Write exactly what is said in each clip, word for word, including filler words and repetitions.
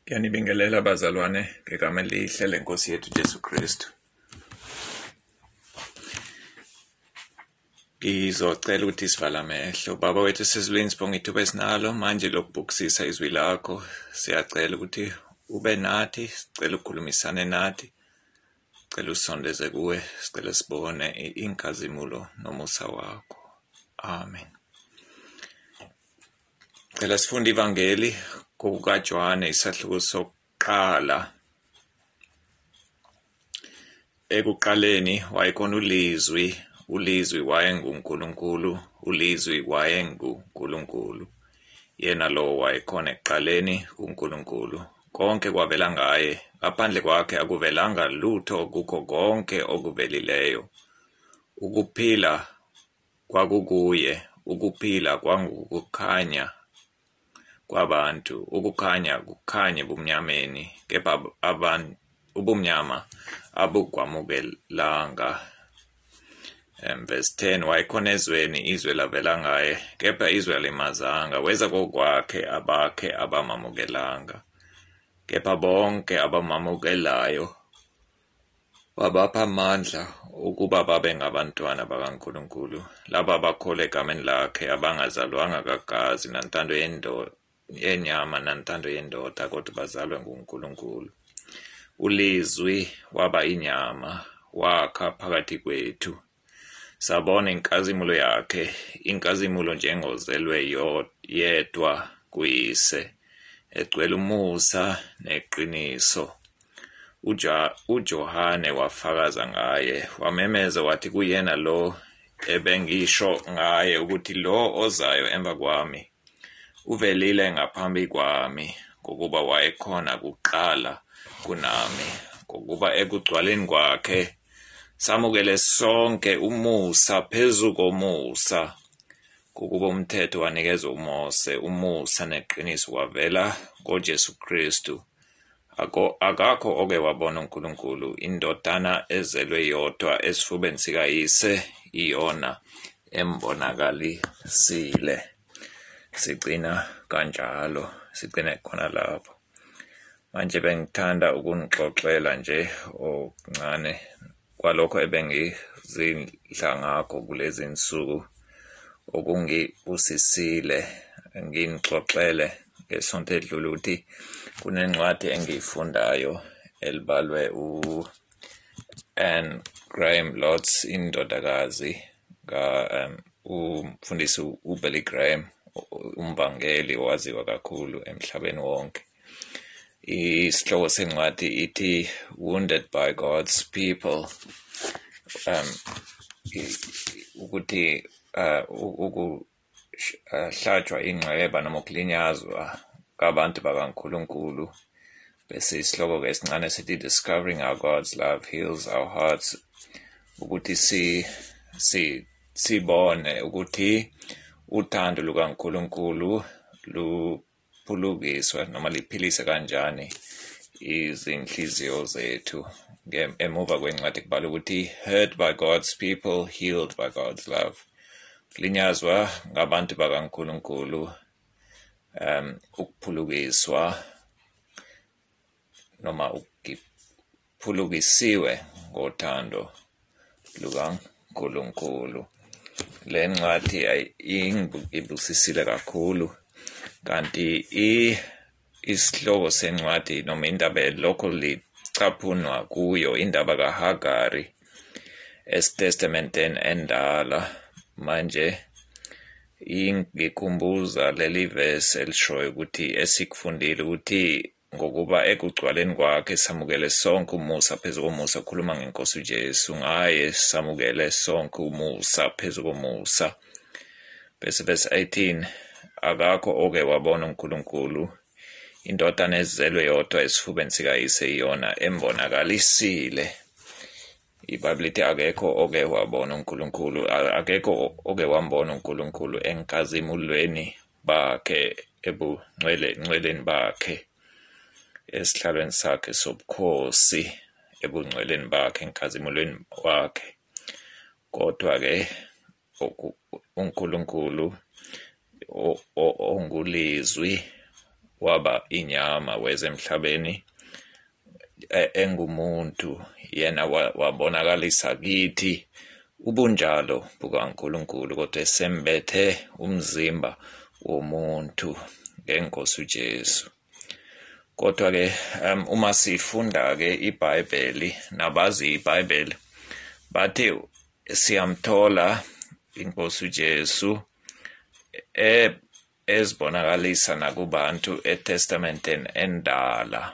Ngiyanibingelela bazalwane ngegama elihle lenkosi yethu Jesu Kristu. Ngizocela ukuthi sivala amehlo. Baba wethu sezulwini, sibonga ithuba esinalo manje lokubukisisa izwi lakho. Siyacela ukuthi ube nathi, sicela ukukhulumisane nathi. Sicela usondeze kuwe, sicela sibone inkazimulo nomusa wakho. Amen. Cela sifunde ivangeli kukaJohane isahluko sokuqala. Ekuqaleni wayekhona ulizwi, ulizwi wayenguNkulunkulu, ulizwi wayenguNkulunkulu. Yena lo wayekhona ekuqaleni kuNkulunkulu. Konke kwavela ngaye, ngaphandle kwakhe akuvelanga lutho kukho konke okuvelileyo. Ukuphila kwakukuye, ukuphila kwangukukhanya kwabantu, ukukhanya kukhanye bumnyameni, kepha abantu ubumnyama abukwamukelanga. Um, verse ten, wayekhona ezweni, izwe lavela ngaye, kepha izwe alimazanga. Weza kokwakhe, abakhe abamamukelanga. Kepha bonke abamamukelayo wabapha amandla ukuba babe ngabantwana bakaNkulunkulu, laba abakholwa egameni lakhe, abangazalwanga kagazi nantando yendoda yenyama nantando yendoda, kodwa bazalwe nguNkulunkulu. Ulizwi waba inyama, wakha phakathi kwethu. Sabona inkazimulo yakhe, inkazimulo njengozelwe yedwa kuyise, egcwele umusa neqiniso. Uja, uJohane wafakaza ngaye, wamemeza wathi kuyena lo ebengisho ngaye ukuthi lo ozayo emva kwami uvelile ngaphambi kwami, ngokuba wayekhona kuqala kunami. Ngokuba ekugcwaleni kwakhe samukele sonke umusa phezu komusa. Ngokuba umthetho wanikeza uMose, umusa neqiniso kwavela ngoJesu Kristu. Ako akakho oke wabona uNkulunkulu, indodana ezelwe yodwa esifubeni sikayise, iyona embonakalisile. Sigcina kanjalo, sigcine khona lapho. Manje bengithanda ukunixoxela nje okuncane kwalokho ebengizidla ngakho kulezi nsuku okungibusisile. Nginixoxele ngesonto edlule ukuthi kunencwadi engiyifundayo elibalwe u Anne Graham Lotz, indodakazi ka um, umfundisi uBilly Graham, umvangeli owaziwa kakhulu emhlabeni wonke. Isihloko sencwadi ithi Wounded by God's People. Um, ukuthi ukuhlatshwa ingceba noma ukulinyazwa kabantu bakaNkulunkulu. Bese isihloko ke sincane sithi Discovering How God's Love Heals Our Hearts. Ukuthi si si sibone ukuthi uthando lukaNkulunkulu luphulukiswa noma liphilise kanjani izinhliziyo zethu. Emuva kwencwadi kubala ukuthi hurt by God's people, healed by God's love. Linyazwa ngabantu bakaNkulunkulu, um ukuphulukiswa noma ukuphulukisiwe ngothando lukaNkulunkulu. Le ncwadi ibusisile kakhulu, kanti isihloko sencwadi noma indaba lokho licaphunwa kuyo indaba kaHagari esitestamenteni endala. Manje ingikhumbuza leli verse elishoyo ukuthi esikufundile ukuthi ngokuba ekugcwaleni kwakhe samukele sonke umusa phezu komusa. Khuluma ngeNkosi uJesu, ngaye samukele sonke umusa phezu komusa. Bese verse eighteen, akakho oke wabona uNkulunkulu, indodana ezelwe yodwa esifubeni sikayise, iyona embonakalisile. iBhayibheli ithi akekho oke wabona uNkulunkulu, akekho oke wambona uNkulunkulu enkazimulweni bakhe, ebungcweleni bakhe, esihlalweni sakhe sobukhosi, ebungcweleni bakhe, enkazimulweni wakhe. Kodwa ke uNkulunkulu ongulizwi waba inyama weze emhlabeni engumuntu yena wabonakalisa kithi ubunjalo bukaNkulunkulu kodwa esembethe umzimba womuntu ngeNkosi uJesu. Kodwa ke um, uma sifunda ke iBhayibheli nabazi iBhayibheli bathi siyamthola iNkosi uJesu e ezibonakalisa nakubantu eTestamenteni endala.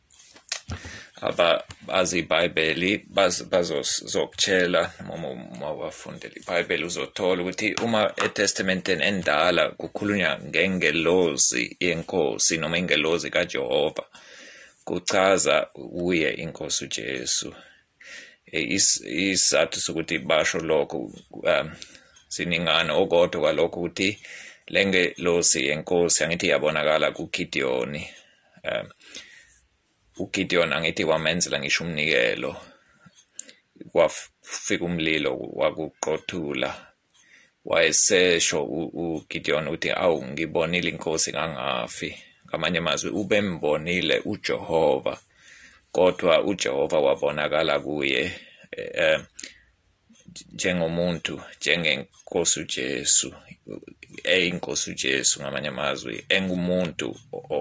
Aba bazi iBhayibheli bazokutshela noma wafundela iBhayibheli uzothola ukuthi uma eTestamenteni endala kukhulunywa ngengelozi yenkosi noma ingelozi kaJehova kuchaza uye iNkosi uJesu. Isizathu sokuthi basho lokho um, siningana okodwa kwalokho ukuthi lengelozi yenkosi angithi yabonakala kuGidiyoni. um, uGidiyoni angithi wamenzela ngisho umnikelo, kwafika umlilo wakuqothula, wayesesho uGidiyoni ukuthi awu ngibonile inkosi ngangafi. Ngamanye amazwi ubembonile uJehova, kodwa uJehova wabonakala kuye eh, njengomuntu, njengeNkosi uJesu, eyinkosi uJesu ngamanye amazwi, engumuntu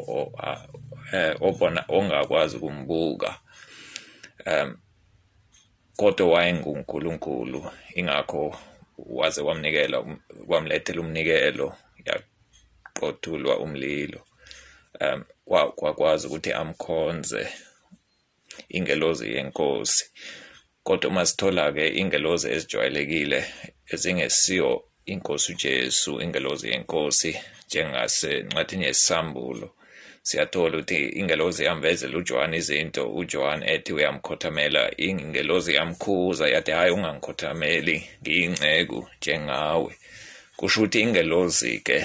obona ongakwazi ukumbuka, um kodwa wayenguNkulunkulu, ingakho waze wamnikela wamlethela umnikelo, yaqothulwa umlilo, um kwakwazi ukuthi amkhonze ingelozi yenkosi. Kodwa uma sithola ke ingelozi ezijwayelekile ezingesiyo iNkosi uJesu, ingelozi yenkosi, njengase ncwadini yesambulo siyathola ukuthi ingelozi yamvezela uJohane izinto, uJohane ethi uyamkhothamela, ingelozi yamkhuza yathi hayi ungangikhothameli, ngiyingceku njengawe. Kusho ukuthi ingelozi ke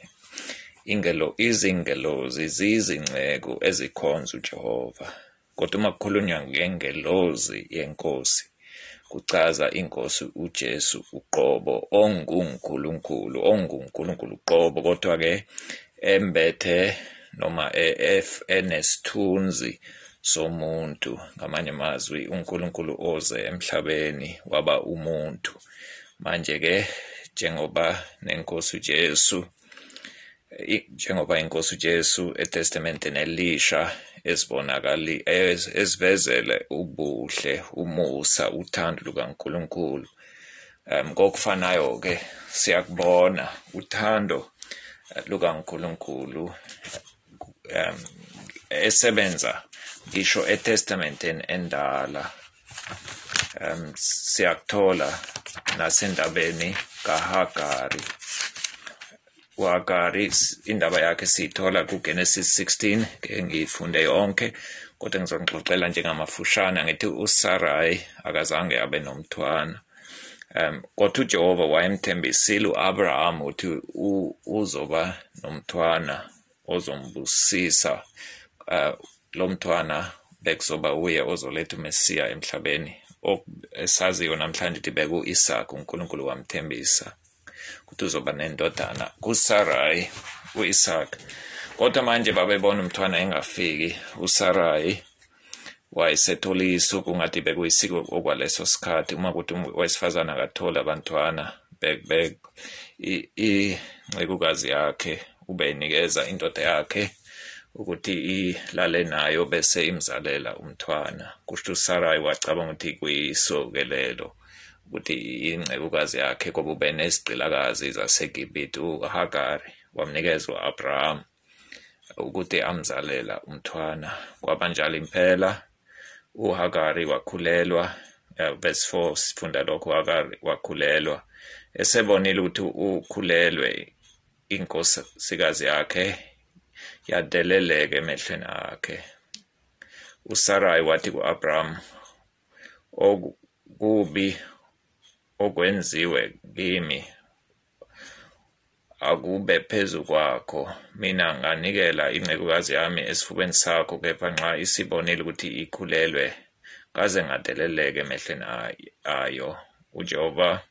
ingelo izingelozi zizingceku ezikhonza uJehova. Kodwa uma kukhulunywa ngengelozi yenkosi kuchaza iNkosi uJesu uqobo, onguNkulunkulu, onguNkulunkulu uqobo, kodwa ke embethe noma enesithunzi somuntu. Ngamanye amazwi uNkulunkulu oze emhlabeni waba umuntu. Manje ke njengoba neNkosi uJesu njengoba iNkosi uJesu eTestamenteni Elisha esibonakali esivezele ubuhle, umusa, uthando lukaNkulunkulu, um ngokufanayo ke siyakubona uthando lukaNkulunkulu um esebenza ngisho eTestamenteni endala. um siyakuthola nasendabeni kaHagari. uHagari indaba yakhe sithola kuGenesis sixteen, ke ngifunde yonke kodwa ngizongixoxela njengamafushane. Ngithi uSarai akazange abe nomntwana, um kodwa uJehova wayemthembisile uAbraham ukuthi uzoba nomntwana ozombusisa, uh, lo mntwana bekuzoba uye ozoletha uMesiya emhlabeni, esaziyo namhlanje ukuthi beku-Isaka. uNkulunkulu wamthembisa ukuthi uzoba nendodana kuSarai, u-Isaka. Kodwa manje babebona umntwana engafiki. uSarai wayesetholisa ukungathi bekuyisiko okwaleso sikhathi, uma kuthi owesifazane akathola abantwana, incekukazi yakhe ubeyinikeza indoda yakhe ukuthi ilale nayo bese imzalela umntwana. Kusho uSarai wacabanga ukuthi kuyisokelelo ukuthi incekukazi yakhe ngoba ube nezigqilakazi zaseGibhithe. uHagari wamnikeza u-Abraham ukuthi amzalela umntwana. Kwabanjalo impela uHagari wakhulelwa, verse four sifunda lokho. uHagari wakhulelwa, esebonile ukuthi ukhulelwe, inkosikazi yakhe yadeleleka emehlweni akhe. uSarai wathi ku-Abraham, okubi okwenziwe kimi akube phezu kwakho. Mina nganikela incekukazi yami esifubeni sakho, kepha nxa isibonile ukuthi ikhulelwe kaze ngadeleleke emehlweni ayo. uJehova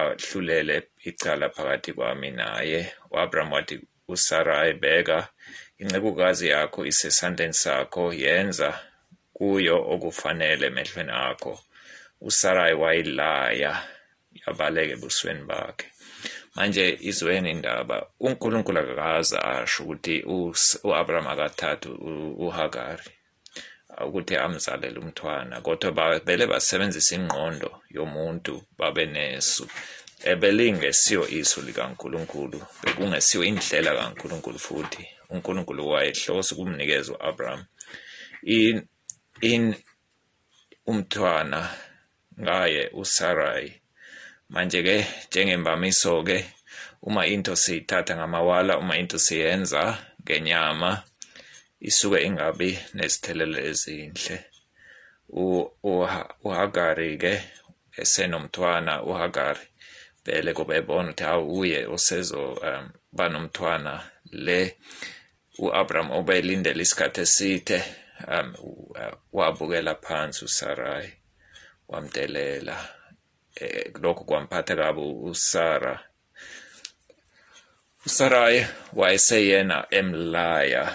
makahlulele icala phakathi kwami naye. u-Abraham wathi uSarai, bheka incekukazi yakho isesandleni sakho, yenza kuyo okufanele emehlweni akho. uSarai wayilaya yabaleka ebusweni bakhe. Manje izweni indaba uNkulunkulu akakaze asho ukuthi u-Abraham akathathe uHagari ukuthi amzalele umntwana, kodwa bavele basebenzisa ingqondo yomuntu babe nesu ebelingesiyo isu likaNkulunkulu, bekungesiyo indlela kaNkulunkulu. Futhi uNkulunkulu wayehlose ukumnikeza u-Abraham in in umntwana ngaye uSarai. Manje ke njengembamiso ke uma into siyithatha ngamawala, uma into siyenza ngenyama, isuke ingabi nezithelelo ezinhle. uHagari ke esenomntwana, uHagari vele kube ebona ukuthi hawu uye osezo um, banomntwana le u-Abraham obelindele isikhathi eside. um, wabukela phansi uSarai wamdelela. Eh, lokho kwamphatha kabi uSara. uSarai wayeseyena emlaya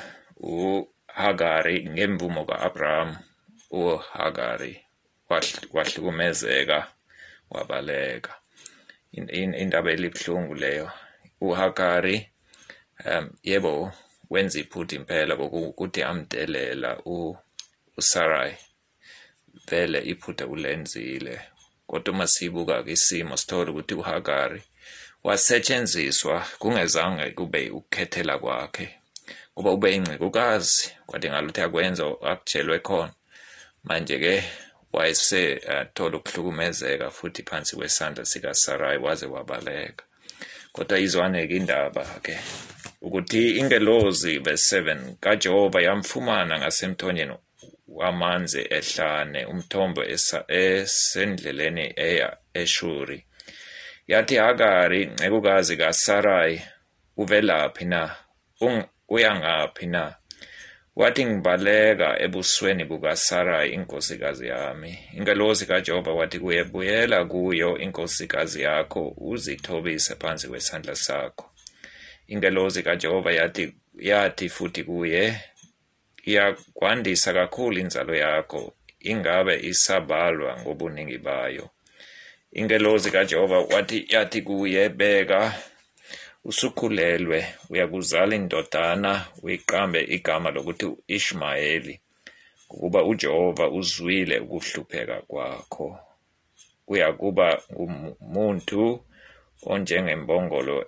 uHagari ngemvumo ka-Abraham. uHagari wahlukumezeka wabaleka. Indaba elibuhlungu leyo. uHagari um yebo wenza iphutha impela ukuthi amdelela uSarai, vele iphutha ulenzile. Kodwa uma sibuka isimo sithola ukuthi uHagari wasetshenziswa kungezange kube ukukhethela kwakhe, kuba ube incekukazi kwathi ngaluthi akwenza akutshelwe khona. Manje ke wayese thola ukuhlukumezeka futhi phansi kwesandla sikaSarai waze wabaleka. Kodwa izwane-ke indaba ke ukuthi ingelozi verse seven kaJehova yamfumana ngasemthonyeni wamanzi ehlane, umthombo esendleleni eya eShuri. Yathi, Hagari ncekukazi kaSarai, uvelaphi na? Uyangaphi na? Wathi, ngibaleka ebusweni bukaSarai inkosikazi yami. Ingelozi kaJehova wathi kuye, buyela kuyo inkosikazi yakho uzithobise phansi kwesandla sakho. Ingelozi kaJehova yathi yathi futhi kuye, iyakwandisa kakhulu inzalo yakho, ingabe isabalwa ngobuningi bayo. Ingelozi kaJehova wathi yathi kuye, beka usukhulelwe, uyakuzala indodana, uyiqambe igama lokuthi Ishmayeli, ukuba uJehova uzwile ukuhlupheka kwakho. Uyakuba ngumuntu onjengembongolo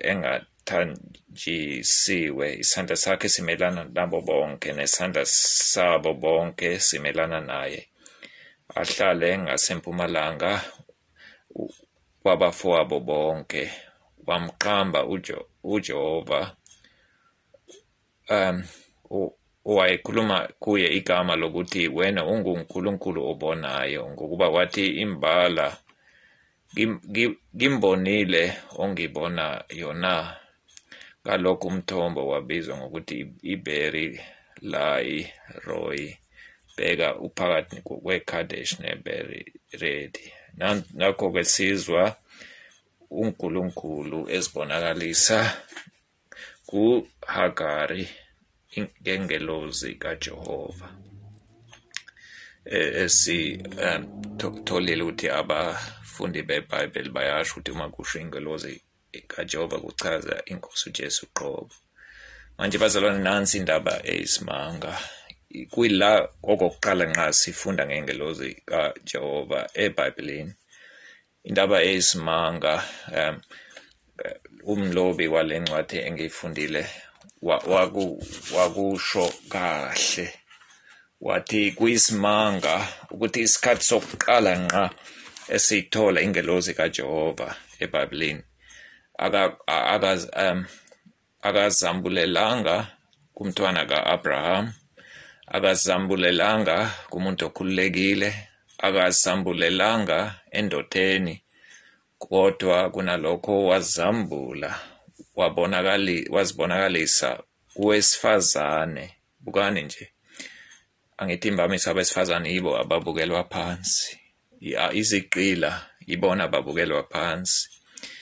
engathanjisiwe, isandla sakhe simelana nabo bonke, nesandla sabo bonke simelana naye. Ahlale ngasempumalanga wabafowabo bonke, wamqamba uJehova, um wayekhuluma kuye igama lokuthi wena unguNkulunkulu obonayo, ngokuba wathi imbala ngimbonile ongibona yona. Ngalokho umthombo wabizwa ngokuthi iBeri Lai Roi, bheka uphakathi kweKadesh neBeredi. Nakho ke sizwa uNkulunkulu ezibonakalisa kuHagari ngengelozi kaJehova. Esi tholile ukuthi abafundi beBhayibheli bayasho ukuthi uma kusho ingelozi kaJehova kuchaza inkosi uJesu qobo. Manje bazalwane, nansi indaba eyisimanga. Kuyila okokuqala nxa sifunda ngengelozi kaJehova eBhayibhelini. Indaba eyisimanga, um umlobi wale ncwadi engiyifundile wakusho kahle, wathi kuyisimanga ukuthi isikhathi sokuqala nqa esithola ingelozi kaJehova eBhayibhelini akazambulelanga kumntwana kaAbraham, akazambulelanga kumuntu okhululekile, akazambulelanga endodeni, kodwa kunalokho wazambula wabonakali wazibonakalisa kuwesifazane. Bukani nje, angithi imbamisa abesifazane yibo ababukelwa phansi, iziqila yibona ababukelwa phansi.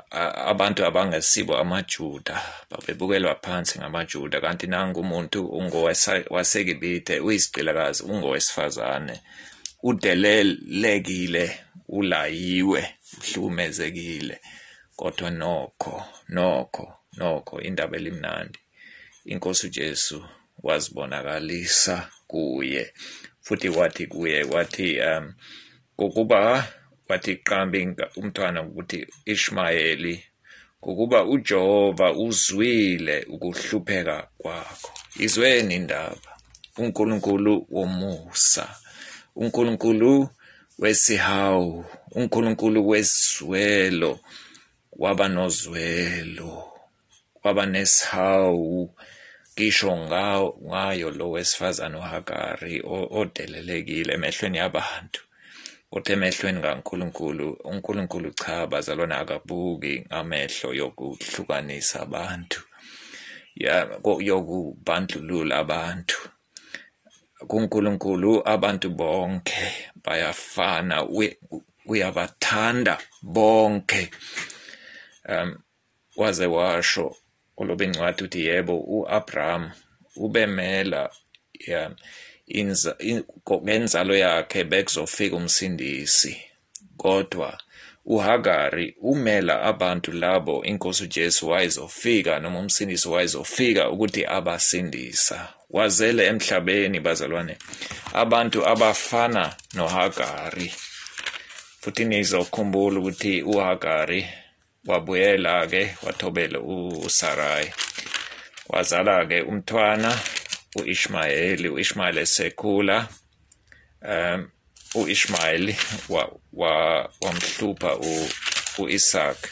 abantu abangesibo amaJuda babebukelwa phansi ngamaJuda, kanti nangu umuntu ungowaseGibhithe uyisicilakazi, ungowesifazane, udelelekile, ulayiwe, uhlukumezekile, kodwa nokho nokho nokho indaba elimnandi inkosi uJesu wazibonakalisa kuye, futhi wathi kuye wathi um ukuba wathi qambi umntwana ukuthi Ishmayeli, ukuba uJehova uzwile ukuhlupheka kwakho. Izweni indaba, uNkulunkulu womusa, uNkulunkulu wesihawu, uNkulunkulu wesizwelo, waba nozwelo, waba nesihawu, kisho ngayo lo wesifazane uHagari odelelekile emehlweni yabantu. Kodwa emehlweni kaNkulunkulu, uNkulunkulu cha, bazalwane, akabuki ngamehlo yokuhlukanisa abantu, yokubandlulula abantu. KuNkulunkulu abantu bonke bayafana, uyabathanda bonke. Um, waze washo ulobe incwadi uthi yebo, u-Abraham ubemela ya inza ngenzalo yakhe bekuzofika umsindisi, kodwa uHagari umela abantu labo inkosi uJesu wayezofika, noma umsindisi wayezofika ukuthi abasindisa. Wazele emhlabeni, bazalwane, abantu abafana noHagari. Futhi nizokhumbula ukuthi uHagari wabuyela-ke wathobela uSarai, wazala-ke umntwana u-Ishmayeli. U-Ishmayeli esekhula, um, u-Ishmayeli wamhlupha u-Isaac,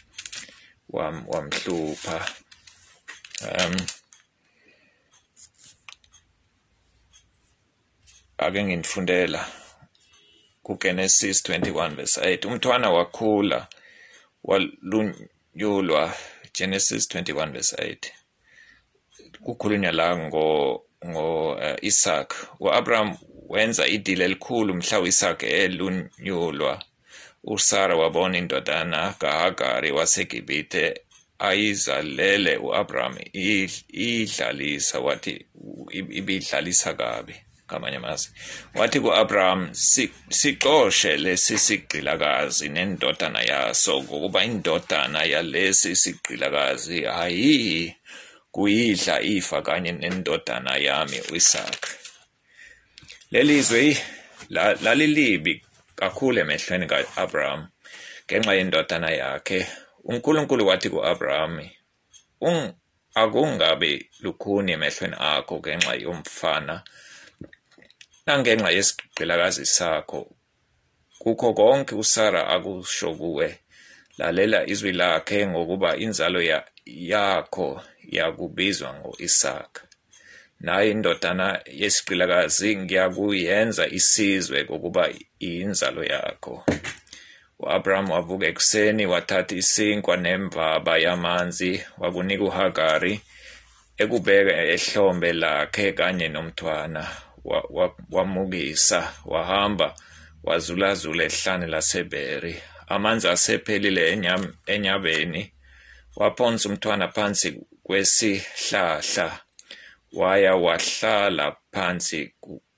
wamhlupha. Um, ake nginifundela kuGenesis twenty-one verse eight. Umntwana wakhula walunyulwa. Genesis twenty-one verse eight. Kukhulunywa la ngo ngo uh, Isaac. U-Abraham wenza idili elikhulu mhla u-Isaac elunyulwa. uSara wabona indodana kaHagari waseGibhithe ayizalele u-Abraham, idlalisa, wathi ibidlalisa kabi ngamanye amazwi. Wathi ku-Abraham, sixoshe lesi sigqilakazi nendodana yaso, ngokuba indodana yalesi sigqilakazi hayi kuyidla ifa kanye nendodana yami u-Isaac. Lelizwe lalilibi kakhulu emehlweni ka-Abraham ngenxa yendodana yakhe. uNkulunkulu wathi ku-Abraham, un akungabe lukhuni emehlweni akho ngenxa yomfana nangenxa yesigqilakazi sakho. Kukho konke uSara akusho kuwe, lalela izwi lakhe, ngokuba inzalo ya, yakho yakubizwa ngo-Isaac, naye indodana yesigqilakazi ngiyakuyenza isizwe ngokuba iyinzalo yakho. U-Abraham wavuka ekuseni, wathatha isinkwa nemvaba yamanzi, wakunika uHagari ekubeka ehlombe lakhe kanye nomntwana. Wamukisa, wahamba wazulazula ehlane laseBeri. Amanzi asephelile enyabeni, waphonsa umntwana phansi kwesihlahla, waya wahlala phansi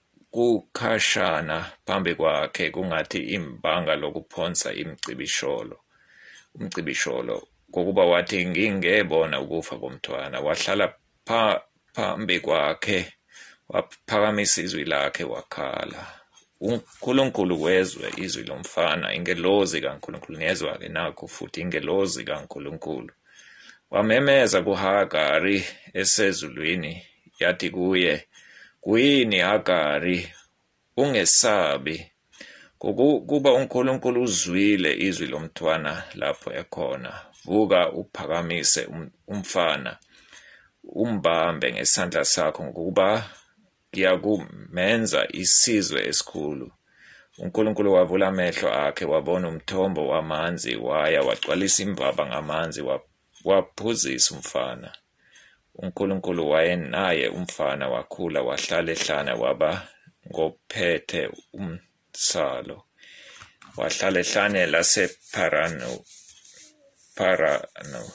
kukhashana phambi kwakhe, kungathi imbanga lokuphonsa imcibisholo umcibisholo ngokuba wathi ngingebona ukufa komntwana. Wahlala phambi kwakhe, waphakamisa izwi lakhe, wakhala. uNkulunkulu wezwe izwi lomfana, ingelozi kaNkulunkulu nezwa-ke nakho futhi ingelozi kaNkulunkulu. Wamemeza kuHagari esezulwini, yathi kuye, kuyini Hagari, ungesabi, kuba uNkulunkulu uzwile izwi lomntwana lapho ekhona. Vuka uphakamise umfana, umbambe ngesandla sakho, ngokuba ngiyakumenza isizwe esikhulu. uNkulunkulu wavula amehlo akhe, wabona umthombo wamanzi, waya wagcwalisa imvaba ngamanzi, waphuzisa umfana. uNkulunkulu wayenaye umfana, wakhula wahlala ehlane, waba ngophethe umsalo. Wahlala ehlane lasePharanu Phara no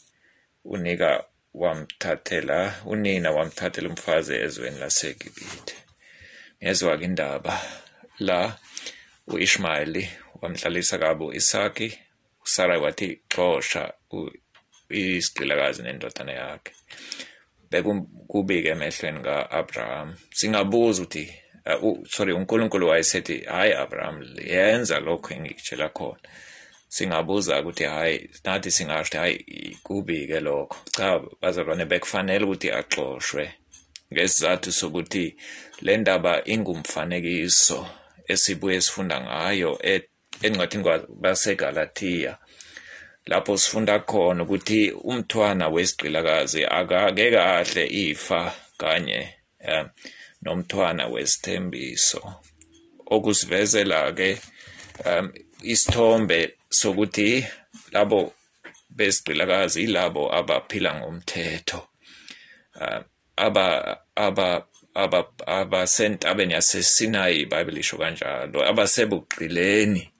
unika wamthathela unina wamthathela umfazi ezweni laseGibhithe. Ngezwa-ke indaba la uIshmayeli wamhlalisa kabo Isaki, uSarai wathi xosha isigqilakazi nendodana yakhe. Bekukubi-ke emehlweni ka-Abraham. Singabuza ukuthi uh, sorry uNkulunkulu wayesethi hayi Abraham yenza lokho engikutshela khona. Singabuza ukuthi hayi nathi singasho hayi kubi-ke lokho. Cha bazalwane bekufanele ukuthi axoshwe ngesizathu sokuthi le ndaba ingumfanekiso esibuye sifunda ngayo encwadini baseGalathiya, lapho sifunda khona ukuthi umthwana wesigqilakazi akake kahle ifa kanye um, nomthwana wesithembiso, okusivezela-ke um, isithombe sokuthi labo besigqilakazi ilabo abaphila ngomthetho, um, aba aba aba abasentabeni yaseSinayi iBhayibheli lisho kanjalo, abasebugqileni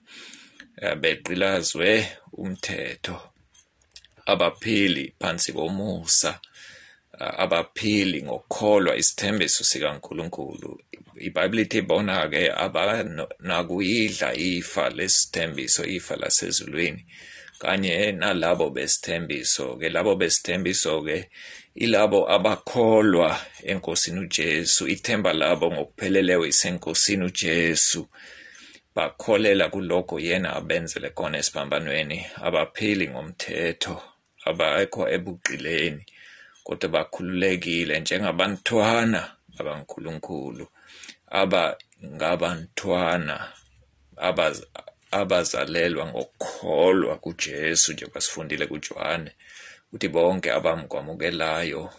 begqilazwe umthetho, abaphili phansi komusa, abaphili ngokukholwa isithembiso sikaNkulunkulu. iBhayibheli ithi bona-ke abanakuyidla ifa lesithembiso, ifa lasezulwini, kanye nalabo besithembiso-ke. Labo besithembiso-ke ilabo abakholwa enkosini uJesu, ithemba labo ngokupheleleyo isenkosini uJesu, bakholela kulokho yena abenzele khona esiphambanweni, abaphili ngomthetho, abekho ebugqileni, kodwa bakhululekile njengabantwana bakaNkulunkulu, abangabantwana abaz abazalelwa ngokukholwa kuJesu, njengoba sifundile kuJohane ukuthi bonke abamkwamukelayo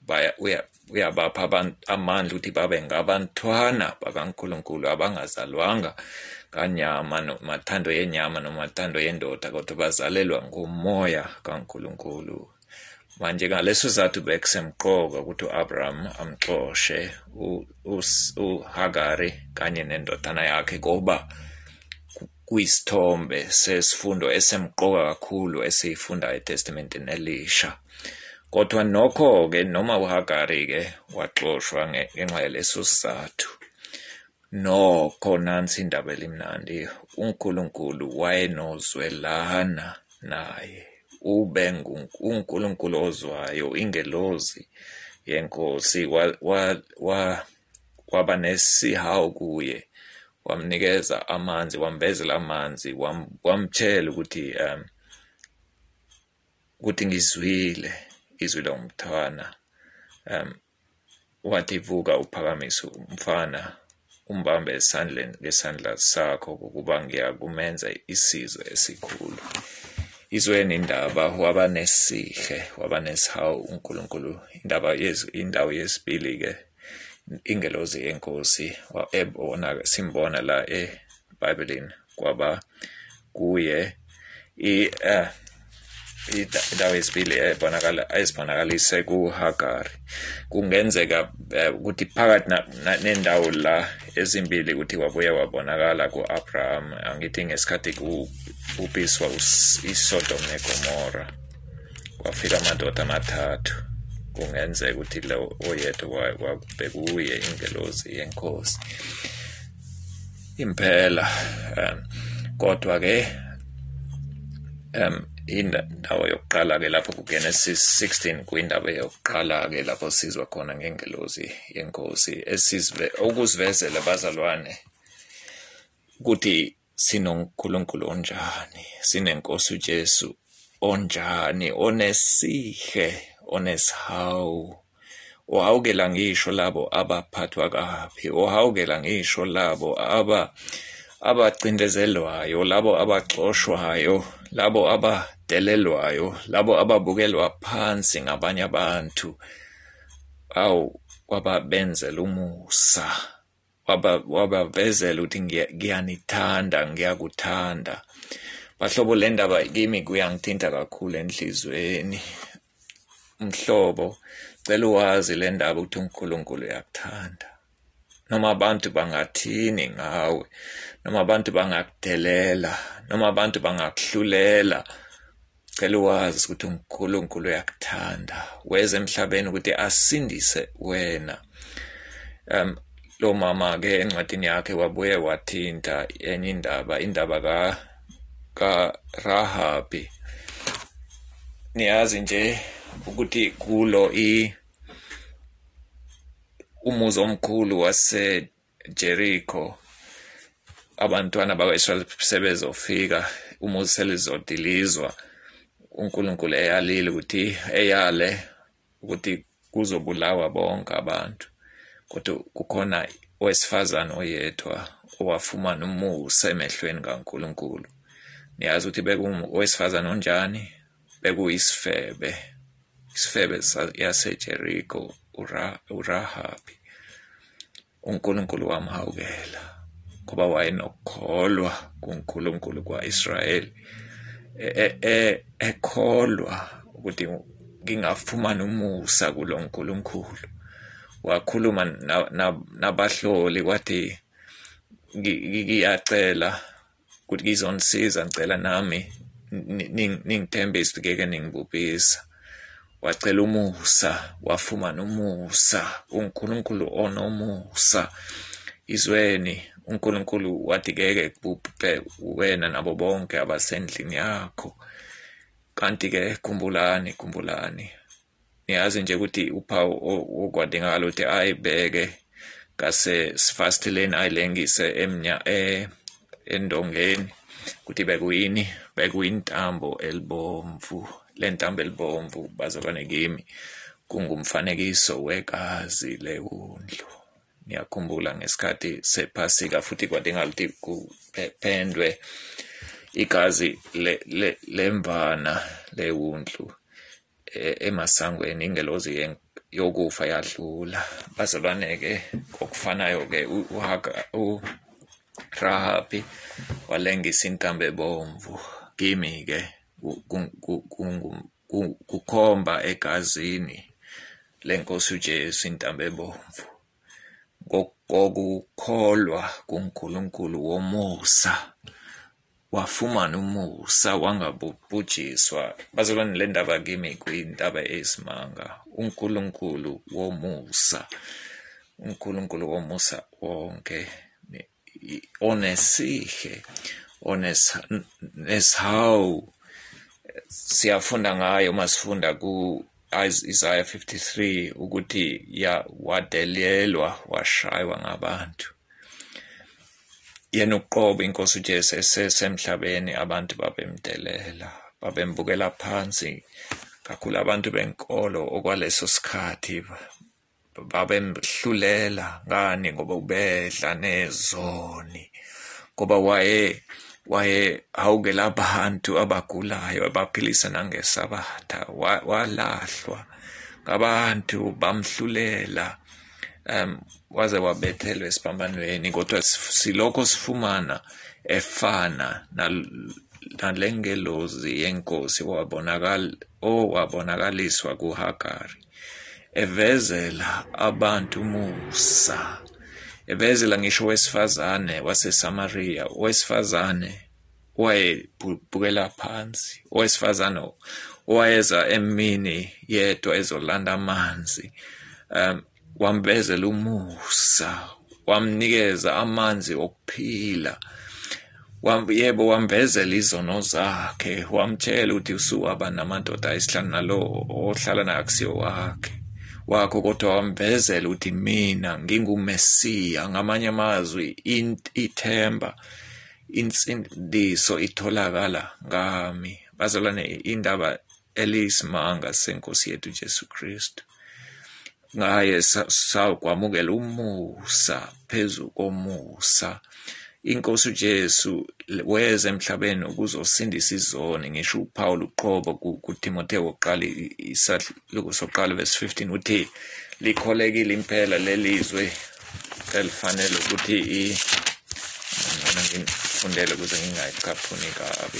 uyabapha amandla ukuthi babe ngabantwana bakaNkulunkulu, abangazalwanga kanyama nomathando yenyama nomathando yendoda, kodwa bazalelwa ngomoya kaNkulunkulu. Manje ngaleso sizathu bekusemqoka ukuthi uAbraham amxoshe uHagari kanye nendodana yakhe, ngoba kuyisithombe sesifundo esemqoka kakhulu esiyifunda eTestamenteni Elisha. Kodwa nokho-ke noma uHagari-ke waxoshwa ngenxa yaleso sizathu, nokho nansi indaba elimnandi, uNkulunkulu wayenozwelana naye. Ube uNkulunkulu ozwayo, ingelozi yenkosi, waba nesihawu kuye, wamnikeza amanzi, wambezela amanzi, wamtshela ukuthi um ukuthi ngizwile izwi lomthwana, um wathi vuka uphakamise umfana umbambe esandleni ngesandla sakho ukuba ngiyakumenza isizwe esikhulu. Izweni indaba waba nesihe, waba nesihawu uNkulunkulu. Indaba yezi indawo yesibili-ke ingelozi yenkosi ebona simbona la eBhayibhelini kwaba kuye i uh, indawo yesibili ebonakala ezibonakalise kuHagari. Kungenzeka ukuthi phakathi nendawo la ezimbili ukuthi wabuye wabonakala kuAbraham, angithi ngesikhathi kubhubhiswa iSodom neGomora kwafika amadoda amathathu. Kungenzeka ukuthi lo oyedwa wabekuye ingelozi yenkosi impela. um, kodwa ke um indawo yokuqala-ke lapho kuGenesis sixteen kuyindaba yokuqala-ke lapho sizwa khona ngengelozi yenkosi, esizwe okusivezela bazalwane ukuthi sinoNkulunkulu onjani, sinenkosi uJesu onjani, onesihe, onesihawu, ohawukela ngisho labo abaphathwa kabi, ohawukela ngisho labo aba abacindezelwayo, labo abaxoshwayo, labo abadelelwayo, labo ababukelwa phansi ngabanye abantu. Awu wababenzela umusa, wabavezela ukuthi ngiyanithanda, ngiyakuthanda. Bahlobo, le ndaba kimi kuyangithinta kakhulu enhlizweni. Mhlobo, cela uwazi le ndaba ukuthi uNkulunkulu uyakuthanda. Noma abantu bangathini ngawe, noma abantu bangakudelela, noma abantu bangakuhlulela, cela wazi ukuthi uNkulunkulu uyakuthanda weze emhlabeni ukuthi asindise wena. um lo mama ke encwadini yakhe wabuye wathinta enye indaba indaba ka ka Rahabi. Niyazi nje ukuthi kulo i umuzi omkhulu wase Jericho abantwana bakwa-Israyeli sebezofika umuzi selizodilizwa, uNkulunkulu eyalile ukuthi eyale ukuthi kuzobulawa bonke abantu, kodwa kukhona owesifazane oyedwa owafumana umusa emehlweni kaNkulunkulu. Niyazi ukuthi bekungowesifazane onjani? Bekuyisifebe, isifebe yaseJericho, uRahabi. uNkulunkulu wamhawukela ngoba wayenokholwa kuNkulunkulu kwa-Israyeli, ekholwa ukuthi ngingafumana umusa kulo nkulunkulu. Wakhuluma nabahloli wathi ngiyacela ukuthi ngizonisiza, ngicela nami ningithembise ukuthi ngeke ningibhubhisa. Wacela umusa, wafumana umusa, uNkulunkulu onomusa. Izweni uNkulunkulu wathi ngeke kubhubhe wena nabo bonke abasendlini yakho. Kanti-ke khumbulani, khumbulani, niyazi nje ukuthi uphawu okwadingakala ukuthi ayibheke ngasesifastileni ayilengise emnya endongeni ukuthi bekuyini, bekuyintambo elibomvu. Le ntambo elibomvu bazalwane kimi kungumfanekiso wegazi leWundlu. Niyakhumbula ngesikhathi sePhasika futhi kwadingakala ukuthi kuphendwe igazi lemvana leWundlu emasangweni, ingelozi yokufa yadlula. Bazalwane-ke kokufanayo-ke uRahabi walengisa intambo ebomvu. Kimi-ke kukhomba egazini lenkosi uJesu intambo ebomvu, ngokukholwa kuNkulunkulu womusa wafumana umusa, wangabhujiswa. Bazalwane, le ndaba kimi kuyindaba eyisimanga. uNkulunkulu womusa, uNkulunkulu womusa wonke, onesihe, oneshawu. Siyafunda ngayo masifunda ku Isaiah fifty-three ukuthi ya wadelelwa, washaywa ngabantu. Yena uqobo inkosi uJesu esesemhlabeni abantu babemdelela, babembukela phansi. Kakhulu abantu benkolo okwaleso sikhathi babemhlulela. Ngani? Ngoba ubedla nezoni, ngoba waye waye hawukela abantu abagulayo, abaphilisa nangesabatha. Walahlwa ngabantu, bamhlulela, um waze wabethelwa esiphambanweni. Kodwa silokho sifumana efana nalengelozi yenkosi owabonakala owabonakaliswa kuHagari, evezela abantu umusa, evezela ngisho wesifazane waseSamaria, wesifazane wayebukela phansi, owesifazane owayeza emini yedwa ezolanda amanzi, um wamvezela umusa, wamnikeza amanzi okuphila. Yebo, wamvezela izono zakhe, wamtshela ukuthi usuwaba namadoda ayisihlanu nalo ohlala naye akusiyo wakhe wakho, kodwa wamvezela ukuthi mina ngingumesiya. Ngamanye amazwi, ithemba, insindiso itholakala ngami. Bazalwane, indaba eliyisimanga senkosi yethu Jesu Kristu. Ngaye sakwamukela umusa phezu komusa. Inkosi uJesu weze emhlabeni ukuzosindisa izoni. Ngisho uPaul uqobo kuTimotheo wokuqala isahluko sokuqala verse fifteen uthi likholekile impela lelizwe elifanele ukuthi i mina ngifundele ukuze ngingayicaphuni kabi.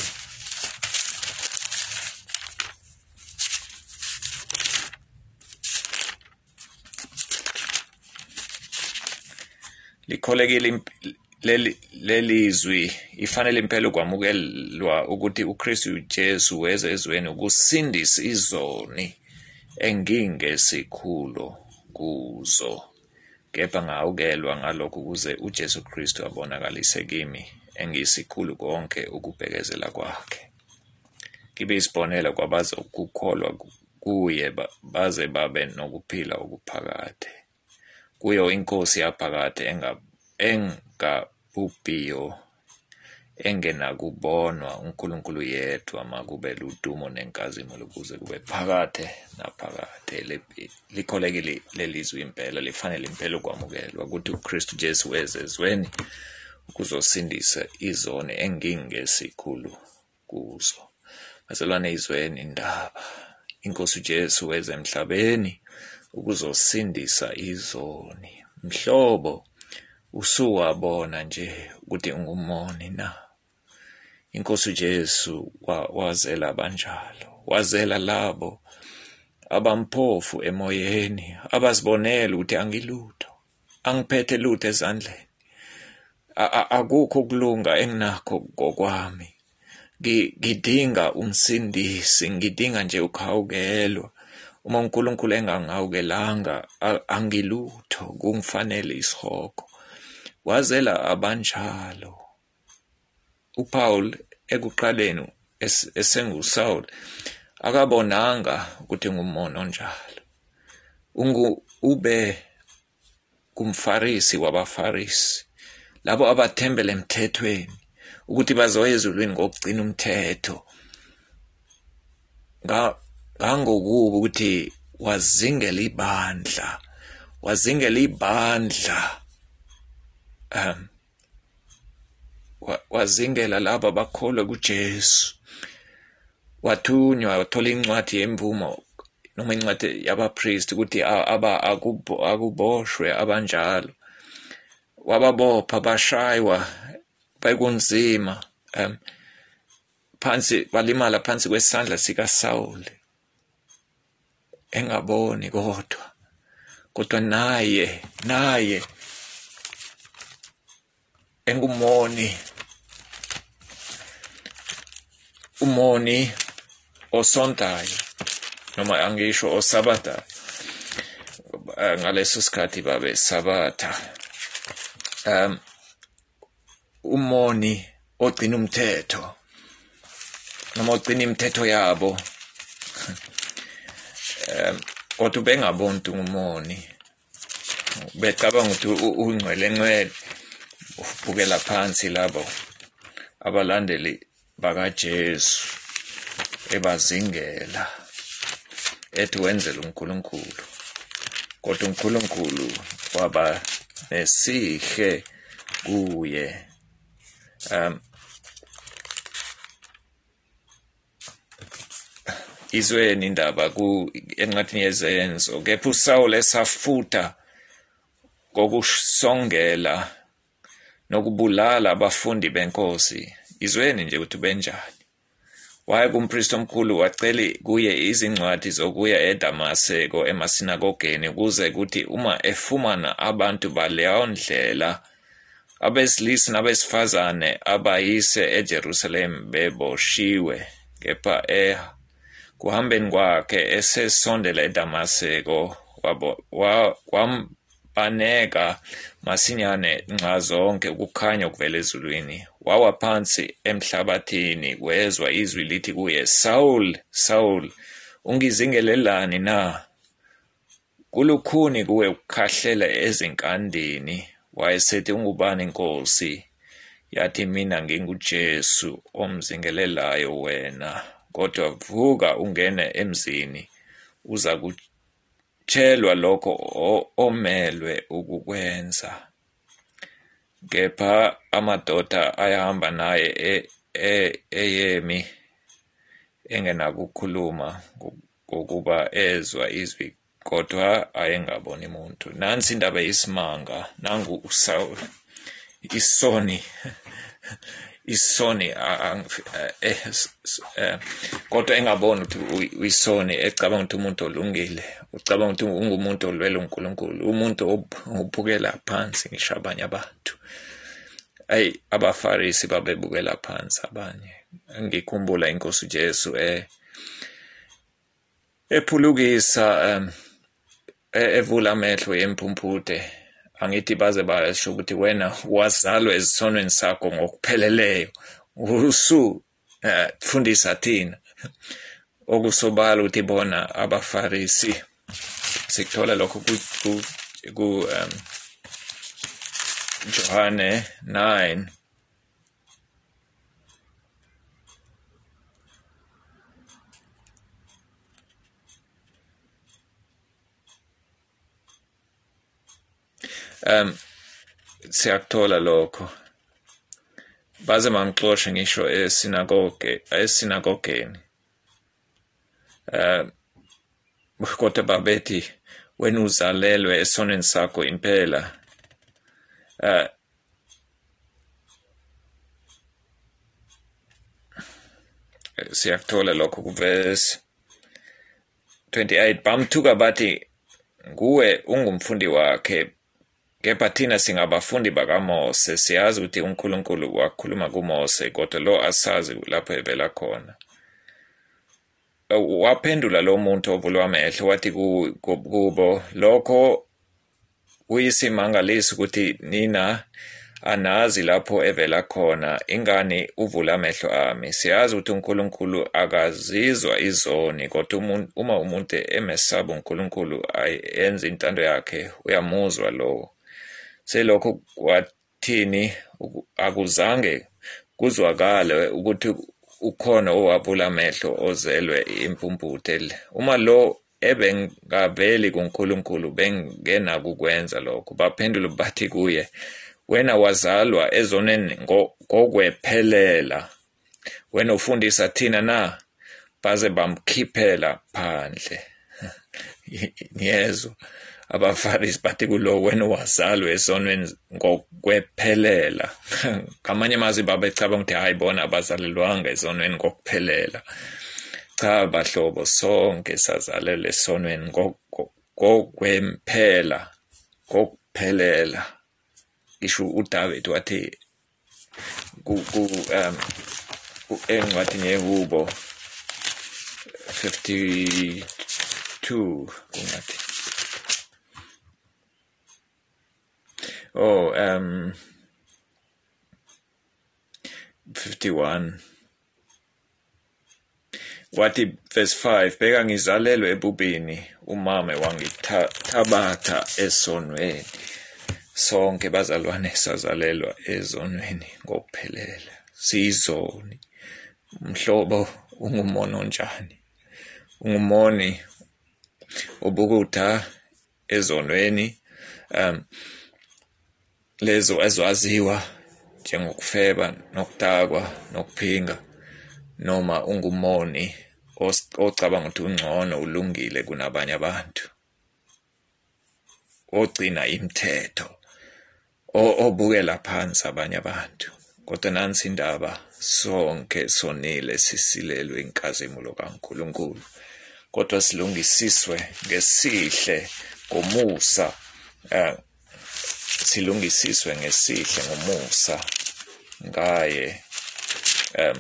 Likholekile leli lelizwi ifanele impela ukwamukelwa ukuthi uKristu Jesu weze ezweni ukusindisa izoni engingesikhulu kuzo, kepha ngawukelwa ngalokho ukuze uJesu Kristu abonakalise kimi engisikhulu konke ukubhekezela kwakhe. Kibe isibonelo kwabaza ukukholwa kuye baze babe nokuphila okuphakade. Kuyo inkosi yaphakade enga engabubhiyo engenakubonwa uNkulunkulu yedwa makube ludumo nenkazimulo kuze kube phakade naphakade. Likholekile lelizwi impela lifanele impela ukwamukelwa ukuthi uKristu Jesu weze ezweni ukuzosindisa izoni engingesikhulu kuzo. Bazalwane, izweni indaba inkosi uJesu weze emhlabeni ukuzosindisa izoni. Mhlobo usuwabona nje ukuthi ungumoni na? Inkosi uJesu wazela banjalo, wazela labo abamphofu emoyeni, abazibonela ukuthi angilutho, angiphethe lutho ezandleni, akukho kulunga enginakho ngokwami, ngidinga umsindisi, ngidinga nje ukhawukelwa. Uma uNkulunkulu engangawukelanga angilutho, kungifanele isihogo. Wazela abanjalo. uPaul ekuqaleni esenguSaul akabonanga ukuthi ngumona onjalo. Ungu ube kumfarisi wabafarisi, labo abathembele emthethweni ukuthi bazoya ezulwini ngokugcina umthetho. Ngangokuba ukuthi wazingela ibandla, wazingela ibandla, um, wazingela laba bakholwa kuJesu. Wathunywa, wathola incwadi yemvumo noma incwadi yabapriest ukuthi aba akuboshwe abanjalo. Wababopha, bashaywa, bayikunzima, um, phansi balimala phansi kwesandla sikaSawuli, engaboni kodwa kodwa naye naye engumoni, umoni osontayo noma angisho osabata. Ngaleso sikhathi babe sabatha. um umoni ogcina umthetho noma ogcina imithetho yabo. um kodwa bengaboni ukuthi umoni, becabanga ukuthi ungcwele ngcwele, ubukela phansi labo abalandeli bakaJesu ebazingela ethi wenzela uNkulunkulu. Kodwa uNkulunkulu waba nesihe kuye. um izweni indaba ku encwadini yezenzo, kepha uSawuli esafuta ngokusongela nokubulala abafundi benkosi. Izweni nje ukuthi benjani. Waye kumpristi omkhulu wacela kuye izincwadi zokuya eDamaseko emasinagogeni ukuze ukuthi uma efumana abantu baleyo ndlela abesilisa nabesifazane abayise eJerusalem beboshiwe. Kepha eh kuhambeni kwakhe esesondela eDamaseko wampaneka masinyane nxa zonke ukukhanya okuvela ezulwini. Wawa phansi emhlabathini, wezwa izwi lithi kuye, Saul, Saul, ungizingelelani na? Kulukhuni kuwe ukukhahlela ezinkandini. Wayesethi, ungubani Nkosi? Yathi, mina nginguJesu omzingelelayo wena. Kodwa vuka ungene emzini, uza kutshelwa lokho omelwe ukukwenza. Kepha amadoda ayahamba naye eyemi engenakukhuluma ngokuba ezwa izwi kodwa ayengaboni muntu. Nansi indaba isimanga, nangu uSaul, isoni, isoni, kodwa engaboni ukuthi uyisoni, ecabanga ukuthi umuntu olungile, ucabanga ukuthi ungumuntu olwela uNkulunkulu, umuntu ophukela phansi ngisho abanye abantu. ay abafarisi babebukela phansi abanye. Ngikhumbula inkosi Jesu eh ephulukisa um evula amehlo yempumputhe angithi baze basho ukuthi wena wazalwa ezisonweni sakho ngokupheleleyo usu fundisa thina okusobala ukuthi bona abafarisi sikuthola lokho ku ku um Johane nine um siyakuthola lokho baze bangixoshe ngisho esinagoge esinagogeni um kodwa babethi wena uzalelwe esonweni sakho impela uh siyakuthola lokho kuverse twenty-eight bamthuka bathi nguwe ungumfundi wakhe kepha thina singabafundi bakaMose siyazi ukuthi uNkulunkulu wakhuluma kuMose kodwa lo asazi lapho evela khona. Waphendula lo muntu ovulwa amehlo wathi kubo lokho kuyisimangaliso ukuthi nina anazi lapho evela khona ingani uvula amehlo ami. Siyazi ukuthi uNkulunkulu akazizwa izoni kodwa uma umuntu emesaba uNkulunkulu ayenza intando yakhe uyamuzwa lo. Selokho wathini akuzange kuzwakale ukuthi ukhona owavula amehlo ozelwe impumputhe. Uma lo ebengaveli kuNkulunkulu bengena kukwenza lokho. Baphendula bathi kuye wena wazalwa ezoneni ngokwephelela wena ufundisa thina na baze bamkhiphela phandle. Niyezwa abafarisi bathi kulo wena wazalwa ezonweni ngokwephelela. Ngamanye amazwi babecabanga ukuthi hayi bona abazalelwanga ezonweni ngokuphelela. Cha bahlobo sonke sazalelwe esonweni ngokwempela ngokuphelela. Ngisho uDavid wathi ku um encwadini yeHubo fifty-two kungathi oh um fifty-one wathi verse five beka ngizalelwe ebubini umama wangithabatha esonweni. Sonke bazalwane sazalelwa ezonweni ngokuphelela. Sizoni mhlobo ungumono njani? Ungumoni obukutha ezonweni um lezo ezwaziwa njengokufeba nokudakwa nokuphinga noma ungumoni ocabanga ukuthi ungcono ulungile kunabanye abantu ogcina imithetho obukela phansi abanye abantu. Kodwa nansi indaba sonke sonile sisilelwe inkazimulo kaNkulunkulu kodwa silungisiswe ngesihle ngomusa uh, silungisiswe ngesihle ngomusa ngaye um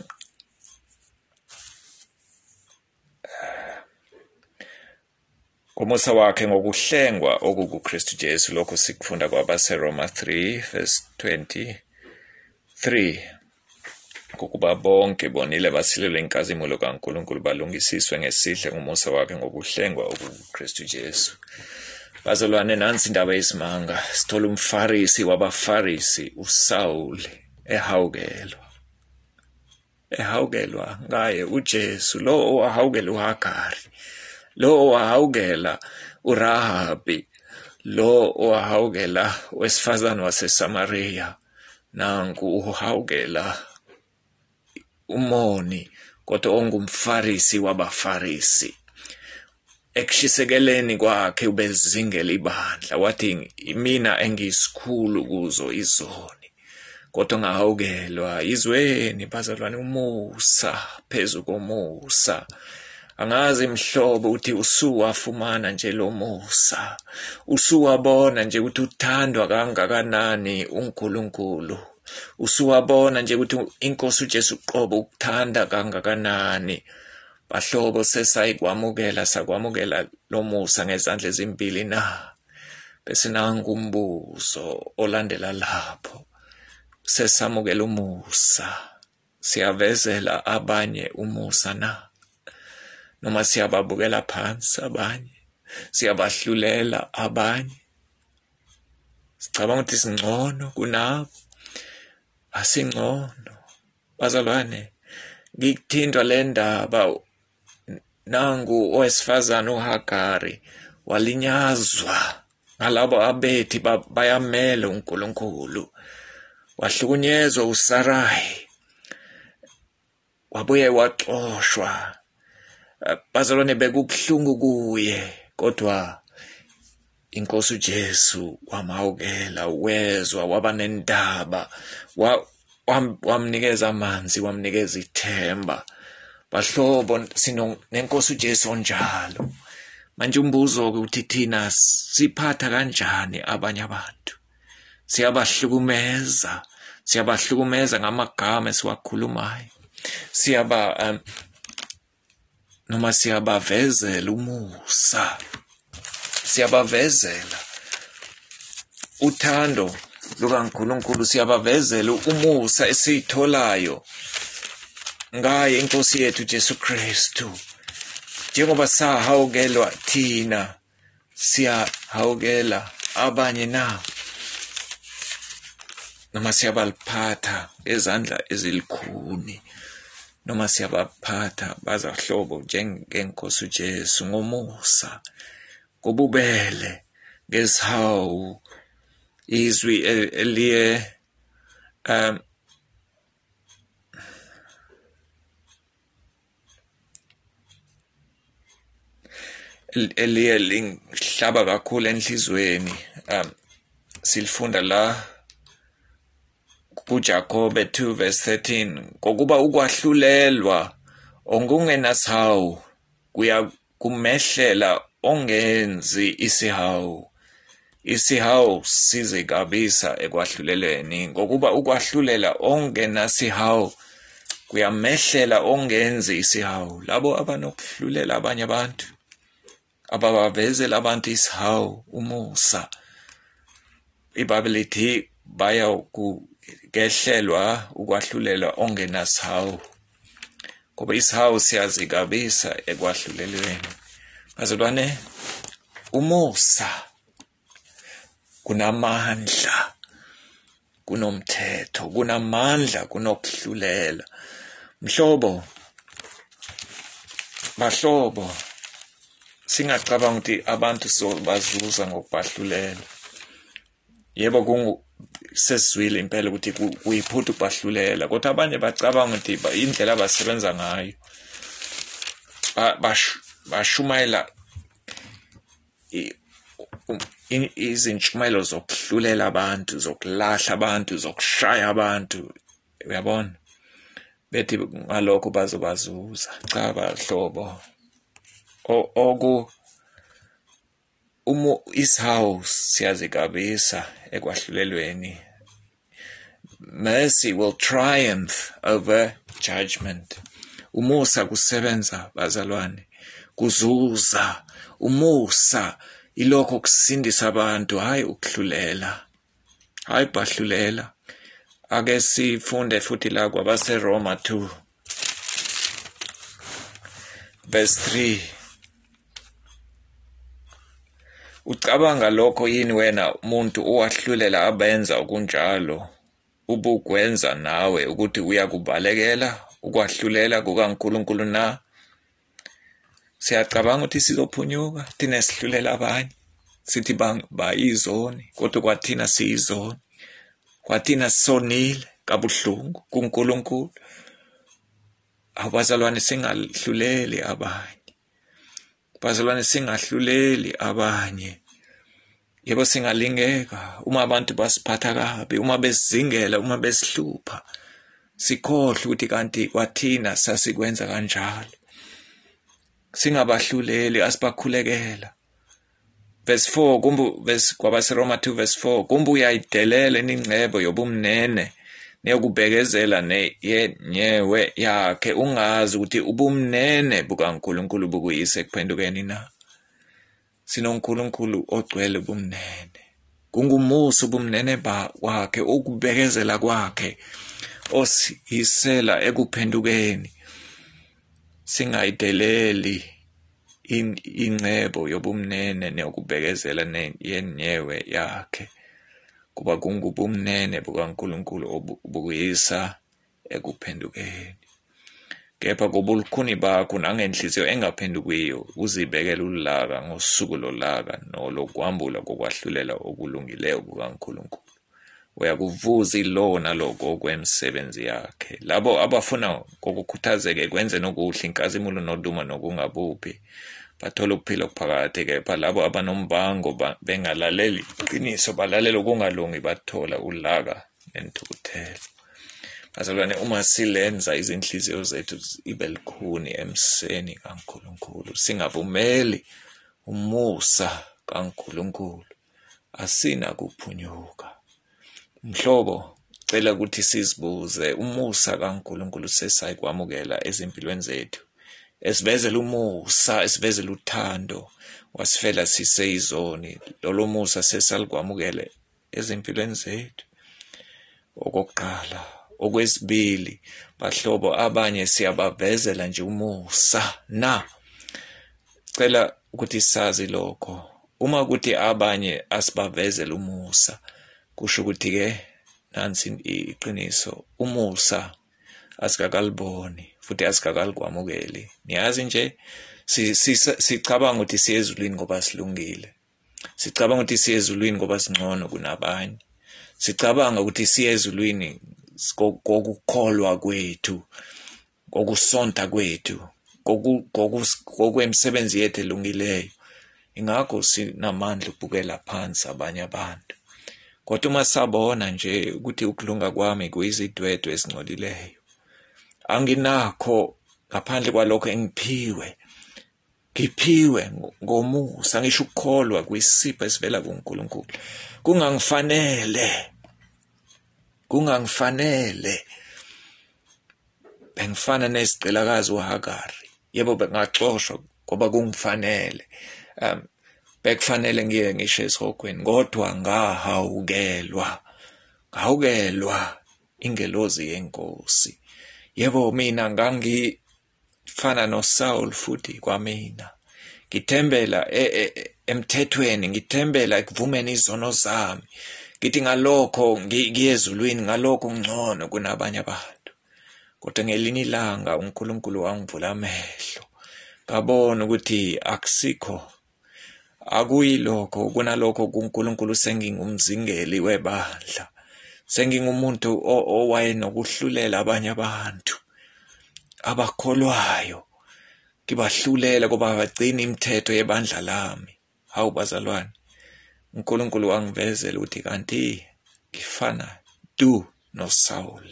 ngomusa wakhe ngokuhlengwa okukuKristu Jesu. Lokho sikufunda kwabaseRoma three verse twenty-three ngokuba bonke bonile basilelwe inkazimulo kaNkulunkulu balungisiswe ngesihle ngomusa wakhe ngokuhlengwa okukuKristu Jesu. Bazalwane nansi indaba yesimanga sithola umfarisi wabafarisi uSaul ehawukelwa ehawukelwa ngaye uJesu lo owahawukela uHagari, lo owahawukela uRahabi, lo owahawukela wesifazane waseSamaria, nangu uhawukela umoni kodwa ongumfarisi wabafarisi. Ekushisekeleni kwakhe ubezingela ibandla wathi mina engisikhulu kuzo izoni kodwa ngahawukelwa. Izweni bazalwane umusa phezu komusa. Angazi mhlobo uthi usuwafumana nje lo musa, usuwabona nje ukuthi uthandwa kangakanani uNkulunkulu. usuwabona nje ukuthi inkosi uJesu uqobo ukuthanda kangakanani. Bahlobo sesayikwamukela sakwamukela lo musa ngezandla ezimbili na. Bese nangu umbuzo olandela lapho. Sesamukela umusa. Siyavezela abanye umusa na. Noma siyababukela phansi abanye. Siyabahlulela abanye. Sicabanga ukuthi singcono kunabo. Asingcono. Bazalwane, ngikuthindwa le ndaba nangu owesifazane uHagari walinyazwa ngalabo abethi bayamela uNkulunkulu. Wahlukunyezwa uSarai. Wabuye waxoshwa. Bazalwane, bekubuhlungu kuye, kodwa inkosi uJesu wamawukela, wezwa, waba nendaba, wamnikeza amanzi, wamnikeza ithemba. Bahlobo, sino nenkosi uJesu onjalo. Manje umbuzo ukuthi thina siphatha kanjani abanye abantu? Siyabahlukumeza, siyabahlukumeza ngamagama esiwakhulumayo. Siyaba um, noma siyabavezela umusa. Siyabavezela uthando lukaNkulunkulu, siyabavezela umusa esiyitholayo ngaye inkosi yethu Jesu Kristu. Njengoba sahawukelwa thina, siyahawukela abanye na. Noma siyabaliphatha ezandla ezilikhuni, noma siyabaphatha bazahlobo njengenkosi uJesu ngomusa, ngobubele, ngezihawu, izwi eliye um eliye lingihlaba kakhulu enhlizweni. um silifunda la kuJakobe two verse thirteen, ngokuba ukwahlulelwa ongungenasihawu kuya kumehlela ongenzi isihawu. Isihawu sizekabisa ekwahlulelweni, ngokuba ukwahlulela ongenasihawu kuyamehlela ongenzi isihawu. Labo abanokuhlulela abanye abantu, ababavezela abantu isihawu, umusa, iBhayibheli lithi baya kukehlelwa ukwahlulela ongenasihawu, ngoba isihawu siyazikabisa ekwahlulelweni. Bazalwane, umusa kunamandla kunomthetho, kunamandla kunokuhlulela. Mhlobo, bahlobo, singacabanga ukuthi abantu sobazuza ngokubahlulela. Yebo kungu sesizwile impela ukuthi kuyiphutha ukubahlulela, kodwa abanye bacabanga ukuthi indlela abasebenza ngayo bashumayela izintshumayelo zokuhlulela abantu, zokulahla abantu, zokushaya abantu. Uyabona? Bethi ngalokho bazobazuza. Cha bahlobo, oku umu isihawu siyazikabisa ekwahlulelweni. Mercy will triumph over judgment. Umusa kusebenza bazalwane, kuzuza. Umusa ilokho kusindisa abantu, hayi ukuhlulela, hayi bahlulela. Ake sifunde futhi la kwabaseRoma two verse three. Ucabanga lokho yini wena umuntu owahlulela abenza okunjalo ubukwenza nawe ukuthi uyakubalekela ukwahlulela kukaNkulunkulu na? Siyacabanga ukuthi sizophunyuka thina sihlulela abanye, sithi bayizoni, kodwa kwathina siyizoni, kwathina sonile kabuhlungu kuNkulunkulu. Abazalwane, singahluleli abanye. Bazalwane, singahluleli abanye. Yebo singalingeka uma abantu basiphatha kabi, uma besizingela, uma besihlupha, sikhohle ukuthi kanti kwathina sasikwenza kanjalo. Singabahluleli, asibakhulekela. Verse four, kumbu verse kwabaseRoma two verse four, kumbu uyayidelela ingcebo yobumnene neyokubekezela nenyewe yakhe ungazi ukuthi ubumnene bukaNkulunkulu bukuyise ekuphendukeni na. SinoNkulunkulu ogcwele ubumnene. Kungumusa ubumnene wakhe, ukubekezela kwakhe osiyisela ekuphendukeni. Singayideleli ingcebo yobumnene neyokubekezela yenyewe yakhe, kuba kungubumnene bukaNkulunkulu obukuyisa ekuphendukeni. Kepha kubulukhuni bakho nangenhliziyo engaphendukiyo uzibekela ulaka ngosuku lolaka nolokwambula kokwahlulela okulungileyo kukaNkulunkulu. Uyakuvuza ilo naloko okwemisebenzi yakhe. Labo abafuna kokukhuthazeke kwenze nokuhle, inkazimulo noduma nokungabuphi bathola ukuphila okuphakade. Kepha labo abanombango bengalaleli iqiniso balalela okungalungi bathola ulaka nentukuthelo. Bazalwane, uma silenza izinhliziyo zethu ibe lukhuni emseni kaNkulunkulu, singavumeli umusa kaNkulunkulu, asina kuphunyuka. Mhlobo, cela ukuthi sizibuze, umusa kaNkulunkulu sesayikwamukela ezimpilweni zethu. Esivezela umusa, esivezela uthando, wasifela siseyizoni. Lolo musa sesalikwamukele ezimpilweni zethu. Okokuqala, okwesibili, bahlobo abanye siyabavezela nje umusa na. Cela ukuthi sazi lokho. Uma ukuthi abanye asibavezela umusa, kusho ukuthi ke nansi iqiniso, umusa asikakaliboni futhi asikakalikwamukeli. Niyazi nje sicabanga ukuthi siye ezulwini ngoba silungile. Sicabanga ukuthi siye ezulwini ngoba singcono kunabanye. Sicabanga ukuthi siye ezulwini kokukholwa kwethu, kokusonta kwethu, kokwemisebenzi yethu elungileyo. Ingakho sinamandla ukubukela phansi abanye abantu. Kodwa uma sabona nje ukuthi ukulunga kwami kuyizidwedwe ezingcolileyo, anginakho ngaphandle kwalokho engiphiwe. Ngiphiwe ngomusa, ngisho ukukholwa kuyisipho esivela kuNkulunkulu. Kungangifanele. Kungangifanele. Bengifana nesicilakazi uHagari. Yebo bengaxoshwa ngoba kungifanele. Um bekufanele ngiye ngisho esihogweni, kodwa ngahawukelwa. Ngahawukelwa ingelozi yenkosi. Yebo mina ngangifana noSaul futhi kwamina. Ngithembela emthethweni, ngithembela ekuvumeni izono zami. Ngithi ngalokho ngiyezulwini, ngalokho ngcono kunabanye abantu. Kodwa ngelinye ilanga uNkulunkulu wangivula amehlo. Ngabona ukuthi akusikho. Akuyilokho kunalokho kuNkulunkulu sengingumzingeli webandla. Sengingumuntu owayenokuhlulela abanye abantu abakholwayo. Ngibahlulela kuba bagcina imithetho yebandla lami. Hawu bazalwane, uNkulunkulu wangivezela ukuthi kanti ngifana du noSaul.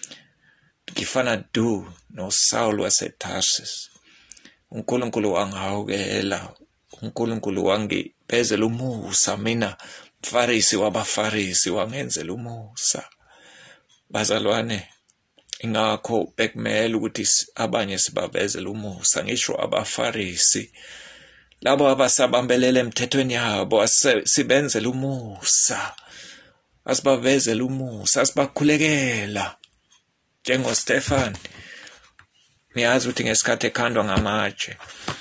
Ngifana du noSaul waseTarsus. uNkulunkulu wangihawukela. uNkulunkulu wangibhezela umusa, mina mfarisi wabafarisi wangenzela umusa. Bazalwane, ingakho bekumele ukuthi abanye sibavezele umusa, ngisho abafarisi labo abasabambelele emthethweni yabo, sibenzele umusa, asibavezele umusa, asibakhulekela njengoStefan. Niyazi ukuthi ngesikhathi ekhandwa ngamatshe,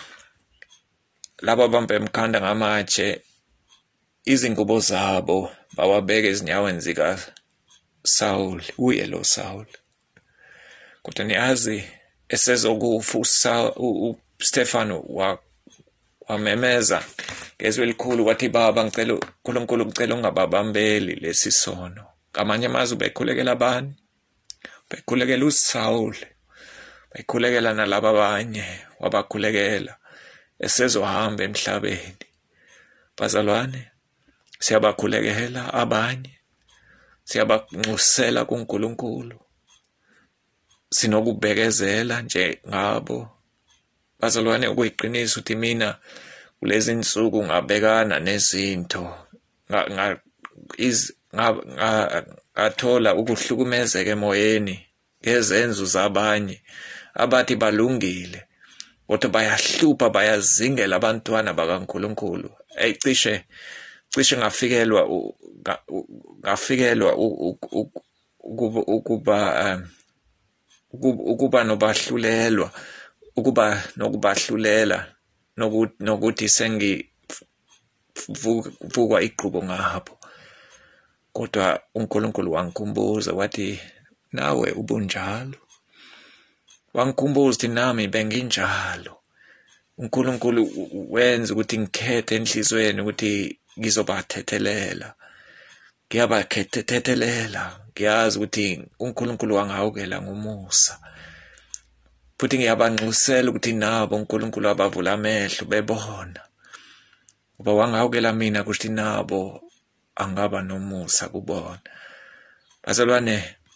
laba abambe emkhanda ngamatshe, izingubo zabo bawabeka ezinyaweni zika Saul, uye lo Saul. Kodwa niyazi esezokufa uStefano wamemeza ngezwi elikhulu wathi, baba ngicela uNkulunkulu ngicela ungababambeli lesi sono. Ngamanye amazwi bekhulekela abani? Bekhulekela uSaul, bekhulekela nalaba abanye wabakhulekela esezohamba emhlabeni. Bazalwane, siyabakhulekela abanye, siyabanxusela kuNkulunkulu, sinokubekezela nje ngabo. Bazalwane, ukuyiqinisa ukuthi mina kulezi insuku ngabekana nezinto ngathola ukuhlukumezeka emoyeni ngezenzo zabanye abathi balungile kodwa bayahlupha bayazingela abantwana bakaNkulunkulu. Eyicishe cishe ngafikelwa ngafikelwa ukuba ukuba nobahlulelwa ukuba nokubahlulela nokuthi sengivukwa iqhubo ngabo. Kodwa uNkulunkulu wangikhumbuza wathi nawe ubunjalo, wangikhumbuza ukuthi nami benginjalo. uNkulunkulu wenza ukuthi ngikhethe enhlizweni ukuthi ngizobathethelela, ngiyabathethelela, ngiyazi ukuthi uNkulunkulu wangihawukela ngomusa, futhi ngiyabanxusela ukuthi nabo uNkulunkulu abavula amehlo bebona, ngoba wangihawukela mina ukuthi nabo angaba nomusa kubona. Bazalwane,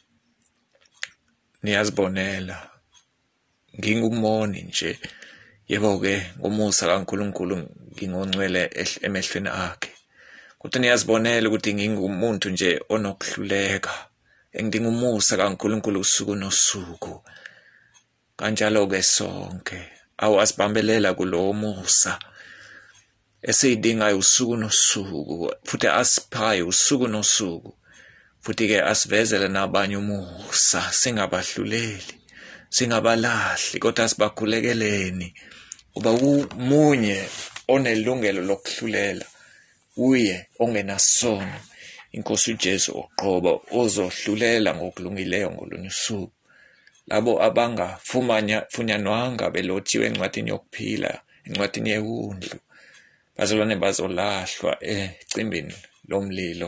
niyazibonela ngingumoni nje, yebo-ke ngomusa kaNkulunkulu ngingongcwele emehlweni akhe, kodwa niyazibonela ukuthi ngingumuntu nje onokuhluleka, engidinga umusa kaNkulunkulu usuku nosuku. Kanjalo-ke sonke awasibambelela kulowo musa esiyidingayo usuku nosuku, futhi asiphayo usuku nosuku, futhi-ke asivezele nabanye umusa, singabahluleli, singabalahli, kodwa sibakhulekeleni, kuba umunye onelungelo lokuhlulela, uye ongenasono, iNkosi uJesu oqobo, ozohlulela ngokulungileyo ngolunye usuku. Labo abangafunyanwanga belotshiwe encwadini yokuphila, encwadini yewundlu, bazalwane bazolahlwa ecimbini lomlilo,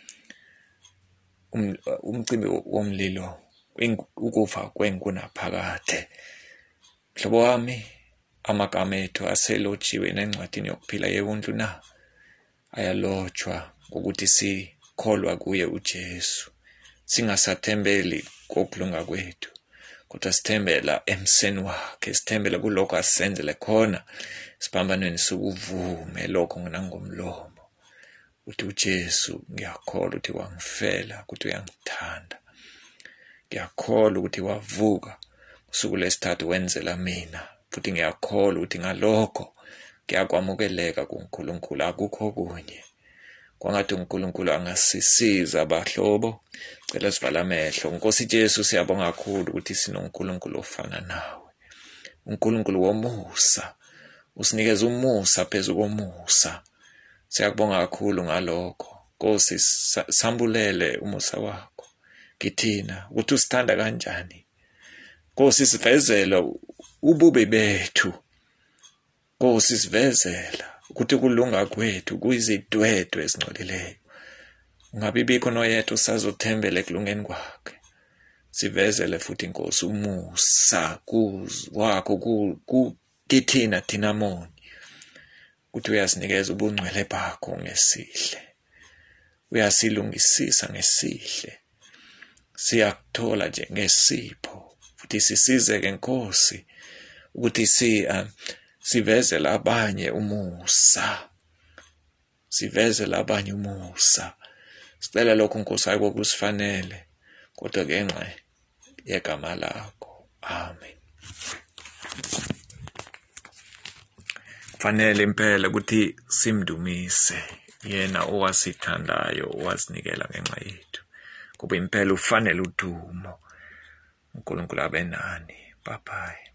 umcimbi womlilo, ukufa kwenkunaphakade. Mhlobo wami, amagama ethu aselotshiwe encwadini yokuphila yewundlu na? Ayalotshwa ngokuthi sikholwa kuye uJesu, singasathembeli kokulunga kwethu, kodwa sithembela emseni wakhe, sithembela kulokho asenzele khona siphambanweni sokuvume lokho nangomlomo uthi uJesu ngiyakholwa ukuthi wangifela, ukuthi uyangithanda, ngiyakholwa ukuthi wavuka usuku lesithathu wenzela mina, futhi ngiyakholwa ukuthi ngalokho ngiyakwamukeleka kuNkulunkulu, akukho kunye. Kwangathi uNkulunkulu angasisiza abahlobo, cela sivala amehlo. Nkosi Jesu, siyabonga kakhulu ukuthi sinoNkulunkulu ofana nawe, uNkulunkulu womusa, usinikeza umusa phezu komusa. Siyakubonga kakhulu ngalokho. Nkosi, sambulele umusa wakho kithina ukuthi usithanda kanjani. Nkosi, sivezela ububi bethu. Nkosi, sivezela ukuthi kulunga kwethu kuyizidwedwe ezingcolileyo. Ungabibikho noyedwa usazothembela ekulungeni kwakhe. Sivezele futhi Nkosi umusa wakho kithina thina moni, ukuthi uyasinikeza ubungcwele bakho ngesihle, uyasilungisisa ngesihle, siyakuthola nje ngesipho, futhi sisizeke Nkosi ukuthi si sivezele abanye umusa, sivezele abanye umusa. Sicela lokho Nkosi, hayi kokusifanele, kodwa ngenxa yegama lakho. Amen. Kufanele impela ukuthi simdumise yena owasithandayo, owazinikela ngenxa yethu, kuba impela ufanele udumo. uNkulunkulu abe nani. Bye bye.